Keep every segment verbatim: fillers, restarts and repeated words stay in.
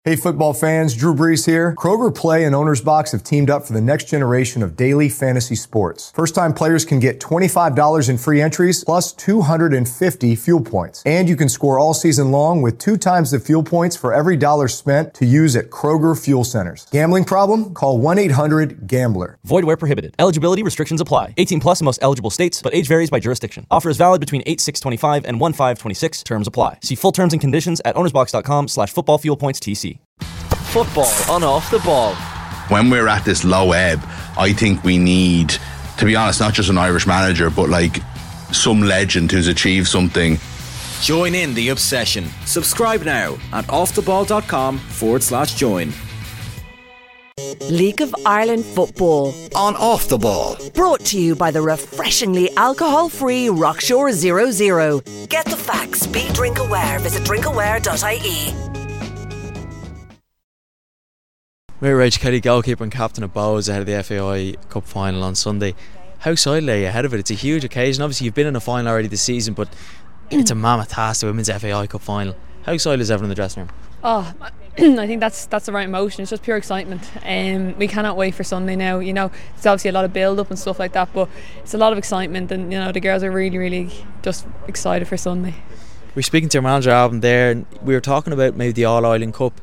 Hey football fans, Drew Brees here. Kroger Play and Owner's Box have teamed up for the next generation of daily fantasy sports. First-time players can get twenty-five dollars in free entries plus two hundred fifty fuel points. And you can score all season long with two times the fuel points for every dollar spent to use at Kroger Fuel Centers. Gambling problem? Call one eight hundred gambler. Void where prohibited. Eligibility restrictions apply. eighteen plus in most eligible states, but age varies by jurisdiction. Offer is valid between eight six twenty-five and one five twenty-six. Terms apply. See full terms and conditions at ownersbox.com slash football fuel points TC. Football on Off the Ball. When we're at this low ebb, I think we need, to be honest, not just an Irish manager, but like some legend who's achieved something. Join in the obsession. Subscribe now at offtheball.com forward slash join. League of Ireland Football on Off the Ball. Brought to you by the refreshingly alcohol-free Rockshore Zero Zero. Get the facts, be drink aware. Visit drink aware dot I E. We're Rach Kelly, goalkeeper and captain of Bohs, ahead of the F A I Cup final on Sunday. How excited are you ahead of it? It's a huge occasion. Obviously you've been in a final already this season, but it's a mammoth task, the Women's F A I Cup final. How excited is everyone in the dressing room? Oh, I think that's that's the right emotion. It's just pure excitement. Um, we cannot wait for Sunday now. You know, it's obviously a lot of build up and stuff like that, but it's a lot of excitement, and you know the girls are really, really just excited for Sunday. We were speaking to your manager Alban there, and we were talking about maybe the All Ireland Cup.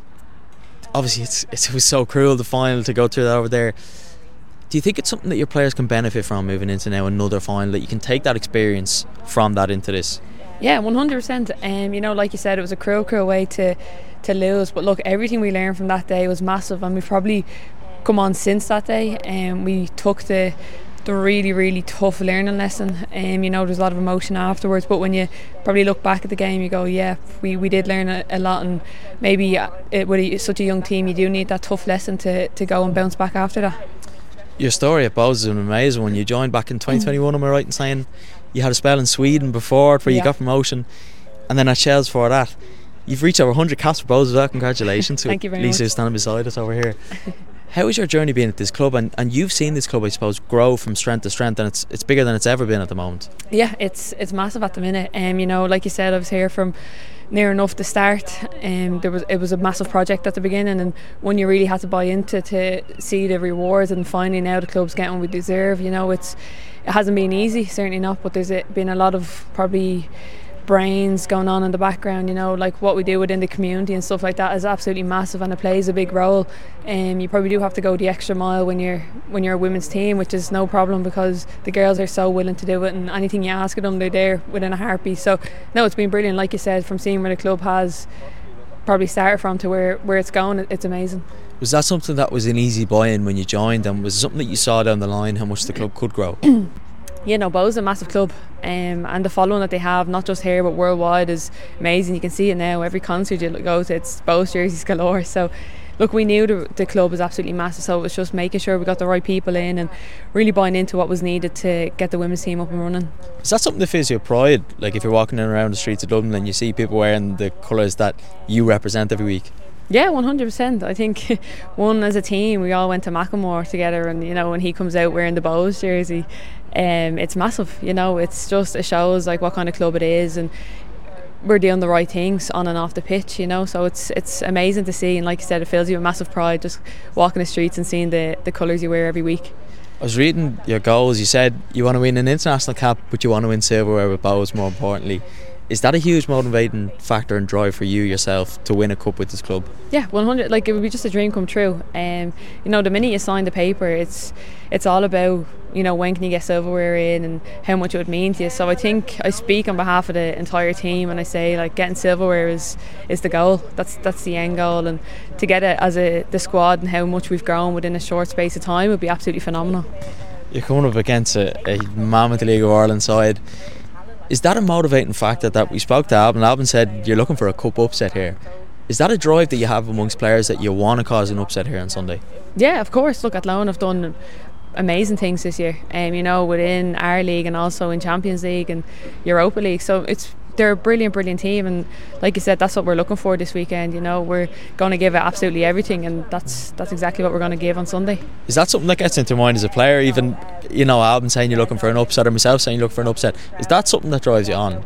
Obviously it's, it's, it was so cruel, the final, to go through that over there. Do you think it's something that your players can benefit from moving into now another final, that you can take that experience from that into this? Yeah, one hundred percent. Um, you know, like you said, it was a cruel, cruel way to, to lose, but look, everything we learned from that day was massive, and we've probably come on since that day, and um, we took the the really, really tough learning lesson. Um, you know, there's a lot of emotion afterwards, but when you probably look back at the game, you go, yeah, we, we did learn a, a lot, and maybe it, with a, such a young team, you do need that tough lesson to, to go and bounce back after that. Your story at Bohs is an amazing one. You joined back in twenty twenty-one, am I right in saying? You had a spell in Sweden before where you yeah. got promotion, and then at Shells for that. You've reached over one hundred caps for Bohs as well. Congratulations. Thank you very Lisa, much. who's standing beside us over here. How has your journey been at this club? And, and you've seen this club, I suppose, grow from strength to strength, and it's it's bigger than it's ever been at the moment. Yeah, it's it's massive at the minute. Um, you know, like you said, I was here from near enough the start. Um, there was it was a massive project at the beginning, and one you really had to buy into to see the rewards, and finally now the club's getting what we deserve. You know, it's it hasn't been easy, certainly not, but there's been a lot of probably brains going on in the background. You know, like what we do within the community and stuff like that is absolutely massive, and it plays a big role. Um, you probably do have to go the extra mile when you're when you're a women's team, which is no problem because the girls are so willing to do it, and anything you ask of them, they're there within a heartbeat. So no, it's been brilliant. Like you said, from seeing where the club has probably started from to where, where it's going, it's amazing. Was that something that was an easy buy-in when you joined, and was it something that you saw down the line how much the club could grow? You know, Bohs is a massive club, um, and the following that they have, not just here but worldwide, is amazing. You can see it now. Every concert you go to, it's Bohs jerseys galore. So look, we knew the, the club was absolutely massive, so it was just making sure we got the right people in and really buying into what was needed to get the women's team up and running. Is that something that fills you with pride? Like if you're walking around the streets of Dublin and you see people wearing the colours that you represent every week? Yeah, one hundred percent. I think one, as a team, we all went to Macklemore together, and you know, when he comes out wearing the Bohs jersey, um, it's massive. You know, it's just, it shows like what kind of club it is, and we're doing the right things on and off the pitch, you know, so it's it's amazing to see, and like you said, it fills you with massive pride just walking the streets and seeing the, the colours you wear every week. I was reading your goals. You said you want to win an international cap, but you want to win silverware with Bohs, more importantly. Is that a huge motivating factor and drive for you yourself to win a cup with this club? Yeah, one hundred. Like, it would be just a dream come true. Um, you know, the minute you sign the paper, it's it's all about, you know, when can you get silverware in and how much it would mean to you. So I think I speak on behalf of the entire team, and I say like getting silverware is is the goal. That's that's the end goal, and to get it as a the squad and how much we've grown within a short space of time would be absolutely phenomenal. You're coming up against a, a mammoth League of Ireland side. Is that a motivating factor that we spoke to Alban? Alban said you're looking for a cup upset here. Is that a drive that you have amongst players that you want to cause an upset here on Sunday? Yeah, of course. Look, Athlone have done amazing things this year, um, you know, within our league and also in Champions League and Europa League. So it's they're a brilliant, brilliant team, and like you said, that's what we're looking for this weekend. You know, we're going to give it absolutely everything, and that's that's exactly what we're going to give on Sunday. Is that something that gets into mind as a player? Even, you know, Alban saying you're looking for an upset, or myself saying you're looking for an upset. Is that something that drives you on?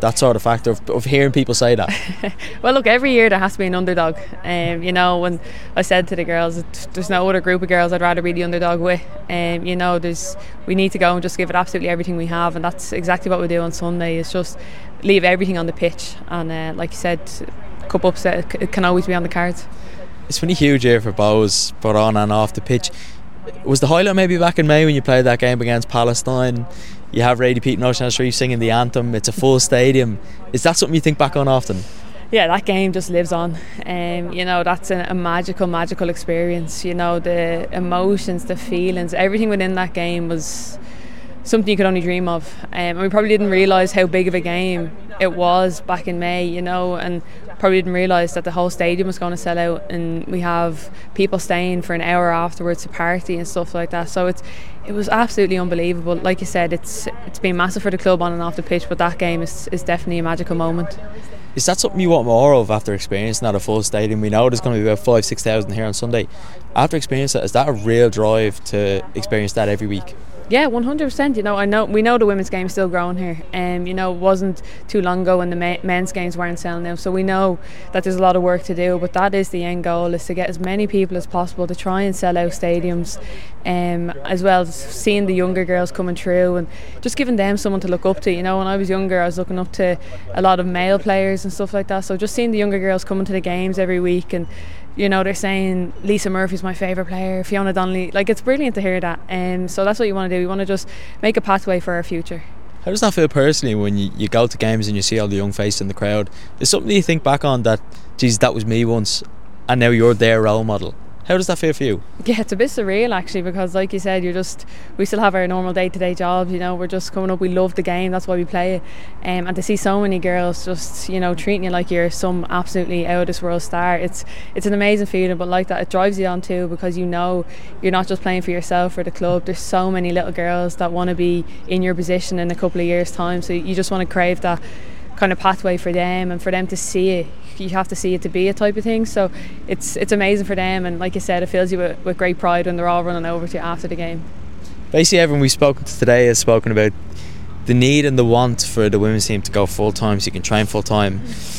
that sort of factor of, of hearing people say that? Well, look, every year there has to be an underdog. Um, you know, when I said to the girls, there's no other group of girls I'd rather be the underdog with. Um, you know, there's we need to go and just give it absolutely everything we have, and that's exactly what we do on Sunday. It's just leave everything on the pitch, and uh, like you said, cup upset it can always be on the cards. It's been a huge year for Bohs, both on and off the pitch. Was the highlight maybe back in May when you played that game against Palestine? You have Rady Pete and Ocean Street singing the anthem. It's a full stadium. Is that something you think back on often? Yeah, that game just lives on. Um, you know, that's a, a magical, magical experience. You know, the emotions, the feelings, everything within that game was something you could only dream of. Um, and we probably didn't realise how big of a game it was back in May, you know, and probably didn't realise that the whole stadium was going to sell out, and we have people staying for an hour afterwards to party and stuff like that. So it's it was absolutely unbelievable. Like you said, it's it's been massive for the club on and off the pitch, but that game is, is definitely a magical moment. Is that something you want more of after experiencing at a full stadium? We know there's going to be about five, six thousand here on Sunday. After experiencing that, is that a real drive to experience that every week? Yeah, one hundred percent. You know, I know we know the women's game's still growing here. Um, you know, it wasn't too long ago when the ma- men's games weren't selling out. So we know that there's a lot of work to do. But that is the end goal: is to get as many people as possible to try and sell out stadiums, um, as well as seeing the younger girls coming through and just giving them someone to look up to. You know, when I was younger, I was looking up to a lot of male players and stuff like that. So just seeing the younger girls coming to the games every week, and you know, they're saying Lisa Murphy's my favourite player, Fiona Donnelly, like it's brilliant to hear that. Um, so that's what you want to do. We want to just make a pathway for our future. How does that feel personally when you, you go to games and you see all the young faces in the crowd? Is something you think back on that, geez, that was me once and now you're their role model? How does that feel for you? Yeah, it's a bit surreal actually, because like you said, you're just we still have our normal day-to-day jobs, you know, we're just coming up, we love the game, that's why we play it, um, and to see so many girls just, you know, treating you like you're some absolutely out of this world star, it's it's an amazing feeling. But like that, it drives you on too, because you know you're not just playing for yourself or the club. There's so many little girls that want to be in your position in a couple of years time, so you just want to crave that kind of pathway for them, and for them to see it, you have to see it to be a type of thing. So it's it's amazing for them, and like you said, it fills you with, with great pride when they're all running over to you after the game. Basically everyone we've spoken to today has spoken about the need and the want for the women's team to go full time, so you can train full time.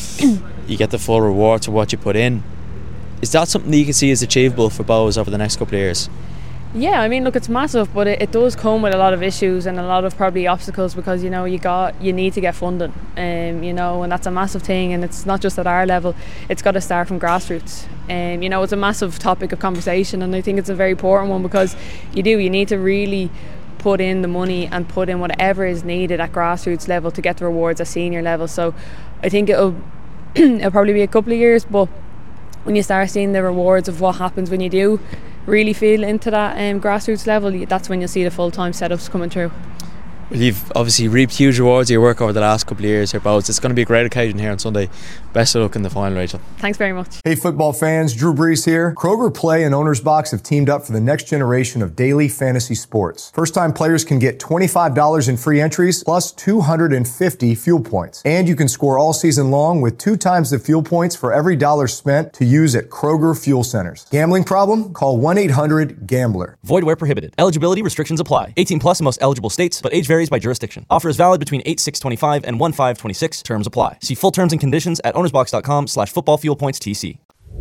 You get the full rewards for what you put in. Is that something that you can see as achievable for Bohs over the next couple of years? Yeah, I mean, look, it's massive, but it, it does come with a lot of issues and a lot of probably obstacles, because you know you got you need to get funding, um, you know, and that's a massive thing. And it's not just at our level; it's got to start from grassroots. Um, you know, it's a massive topic of conversation, and I think it's a very important one, because you do you need to really put in the money and put in whatever is needed at grassroots level to get the rewards at senior level. So I think it'll it'll probably be a couple of years, but when you start seeing the rewards of what happens when you do really feel into that um, grassroots level, that's when you'll see the full-time setups coming through. Well, you've obviously reaped huge rewards of your work over the last couple of years here, Bohs. It's going to be a great occasion here on Sunday. Best of luck in the final, Rachel. Thanks very much. Hey football fans, Drew Brees here. Kroger Play and Owner's Box have teamed up for the next generation of daily fantasy sports. First-time players can get twenty-five dollars in free entries plus two hundred fifty fuel points. And you can score all season long with two times the fuel points for every dollar spent to use at Kroger Fuel Centers. Gambling problem? Call one eight hundred gambler. Void where prohibited. Eligibility restrictions apply. eighteen plus in most eligible states, but age varies by jurisdiction. Offer is valid between eight six twenty-five and one five twenty-six. Terms apply. See full terms and conditions at ownersbox.com slash football fuel points TC.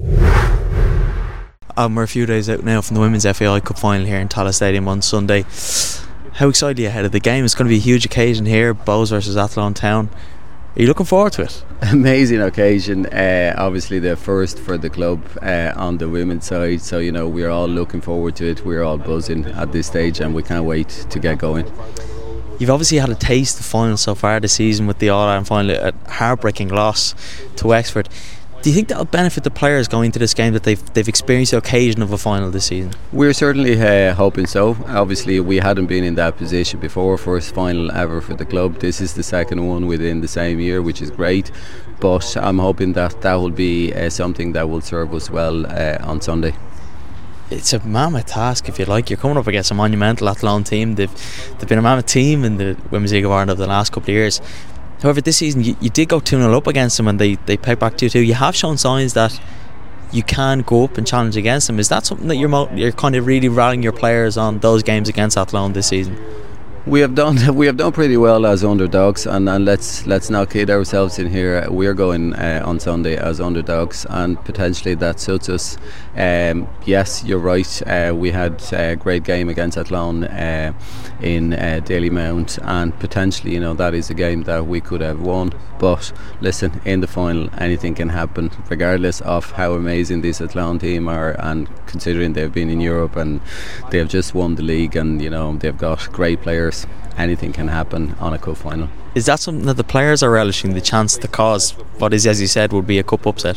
Um, we're a few days out now from the Women's F A I Cup final here in Tallaght Stadium on Sunday. How excited are you ahead of the game? It's going to be a huge occasion here, Bohs versus Athlone Town. Are you looking forward to it? Amazing occasion, uh, obviously the first for the club uh, on the women's side, so you know we're all looking forward to it. We're all buzzing at this stage and we can't wait to get going. You've obviously had a taste of the final so far this season with the All-Ireland final, a heartbreaking loss to Wexford. Do you think that'll benefit the players going into this game, that they've they've experienced the occasion of a final this season? We're certainly uh, hoping so. Obviously we hadn't been in that position before, first final ever for the club. This is the second one within the same year, which is great, but I'm hoping that that will be uh, something that will serve us well uh, on Sunday. It's a mammoth task, if you like. You're coming up against a monumental Athlone team. They've they've been a mammoth team in the Women's League of Ireland over the last couple of years. However, this season you, you did go two nil up against them and they, they pegged back two two. You have shown signs that you can go up and challenge against them. Is that something that you're mo- you're kind of really rallying your players on, those games against Athlone this season? We have done we have done pretty well as underdogs, and, and let's let's not kid ourselves in here. We're going uh, on Sunday as underdogs, and potentially that suits us. Um, yes, you're right. Uh, we had a great game against Athlone uh, in uh, Dalymount, and potentially, you know, that is a game that we could have won. But listen, in the final, anything can happen, regardless of how amazing this Athlone team are, and considering they've been in Europe and they've just won the league, and you know they've got great players. Anything can happen on a cup final. Is that something that the players are relishing, the chance to cause what is, as you said, would be a cup upset?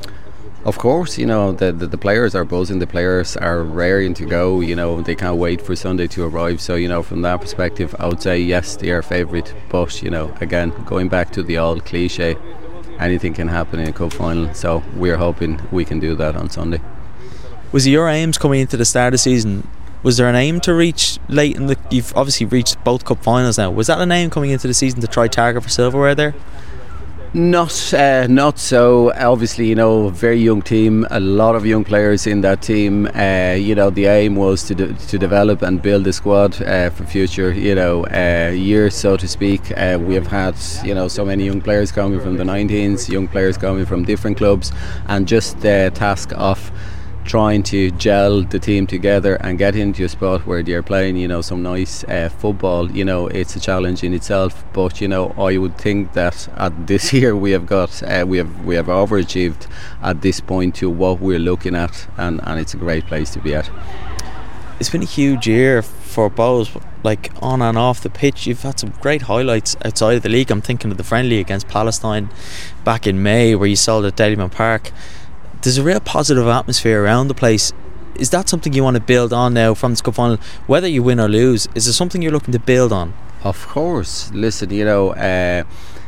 Of course, you know, the, the, the players are buzzing, the players are raring to go, you know, they can't wait for Sunday to arrive. So, you know, from that perspective, I would say yes, they are favourite. But, you know, again, going back to the old cliche, anything can happen in a cup final. So we're hoping we can do that on Sunday. Was it your aims coming into the start of the season? Was there an aim to reach late in the... You've obviously reached both cup finals now. Was that an aim coming into the season to try target for silverware there? Not uh, not so. Obviously, you know, very young team, a lot of young players in that team. Uh, you know, the aim was to de- to develop and build a squad uh, for future, you know, uh, years, so to speak. Uh, we have had, you know, so many young players coming from the nineteens, young players coming from different clubs, and just the task of trying to gel the team together and get into a spot where they're playing, you know, some nice uh, football. You know, it's a challenge in itself, but you know, I would think that at this year we have got uh, we have we have overachieved at this point to what we're looking at, and, and it's a great place to be at. It's been a huge year for Bohs, like on and off the pitch. You've had some great highlights outside of the league. I'm thinking of the friendly against Palestine back in May where you sold at Dalymount Park. There's a real positive atmosphere around the place. Is that something you want to build on now from this cup final, whether you win or lose? Is there something you're looking to build on? Of course. Listen, you know, uh,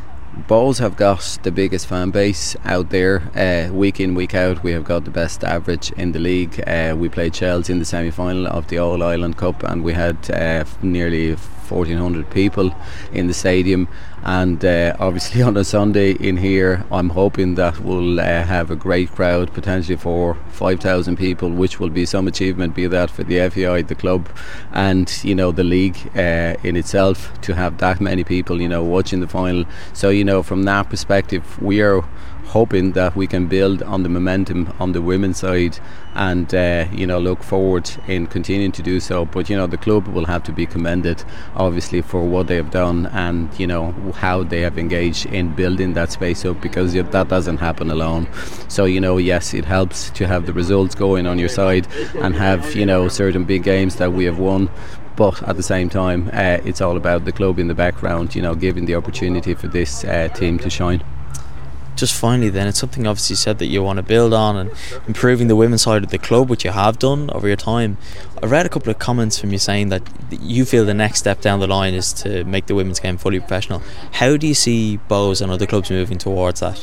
Bohs have got the biggest fan base out there. Uh, week in, week out, we have got the best average in the league. Uh, we played Chelsea in the semi-final of the All Ireland Cup, and we had uh, nearly fourteen hundred people in the stadium. And uh, obviously on a Sunday in here, I'm hoping that we'll uh, have a great crowd, potentially for five thousand people, which will be some achievement, be that for the F A I, the club, and you know the league uh, in itself, to have that many people, you know, watching the final. So you know, from that perspective, we are hoping that we can build on the momentum on the women's side, and uh, you know, look forward in continuing to do so. But you know, the club will have to be commended, obviously, for what they have done, and you know how they have engaged in building that space up, because that doesn't happen alone. So you know, yes, it helps to have the results going on your side and have, you know, certain big games that we have won. But at the same time, uh, it's all about the club in the background, you know, giving the opportunity for this uh, team to shine. Just finally then, it's something obviously you said that you want to build on, and improving the women's side of the club, which you have done over your time. I read a couple of comments from you saying that you feel the next step down the line is to make the women's game fully professional. How do you see Bohs and other clubs moving towards that?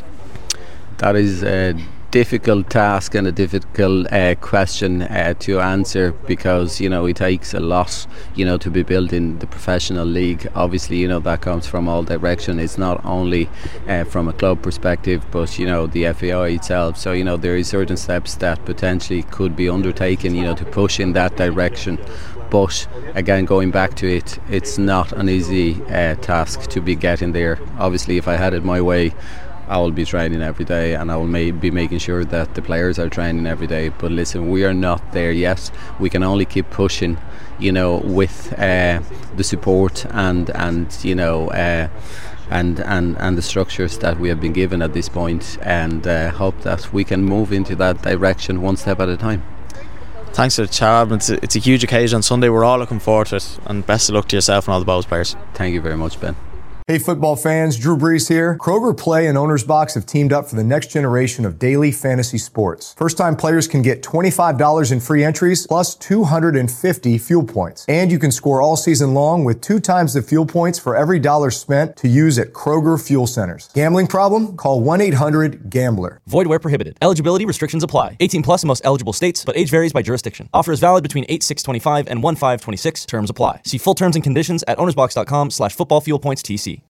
That is a difficult task and a difficult uh, question uh, to answer, because you know it takes a lot, you know, to be built in the professional league. Obviously, you know, that comes from all direction. It's not only uh, from a club perspective, but you know, the F A I itself. So you know, there is certain steps that potentially could be undertaken, you know, to push in that direction. But again, going back to it, it's not an easy uh, task to be getting there. Obviously, if I had it my way, I will be training every day, and I will may be making sure that the players are training every day. But listen, we are not there yet. We can only keep pushing, you know, with uh, the support and and you know uh, and and and the structures that we have been given at this point, and uh, hope that we can move into that direction one step at a time. Thanks for the chat. It's a, it's a huge occasion on Sunday. We're all looking forward to it, and best of luck to yourself and all the Bohs players. Thank you very much, Ben. Hey football fans, Drew Brees here. Kroger Play and Owner's Box have teamed up for the next generation of daily fantasy sports. First-time players can get twenty-five dollars in free entries plus two hundred fifty fuel points. And you can score all season long with two times the fuel points for every dollar spent to use at Kroger Fuel Centers. Gambling problem? Call one eight hundred gambler. Void where prohibited. Eligibility restrictions apply. eighteen plus in most eligible states, but age varies by jurisdiction. Offer is valid between eight six twenty-five and one five twenty-six. Terms apply. See full terms and conditions at ownersbox dot com slash football fuel points T C.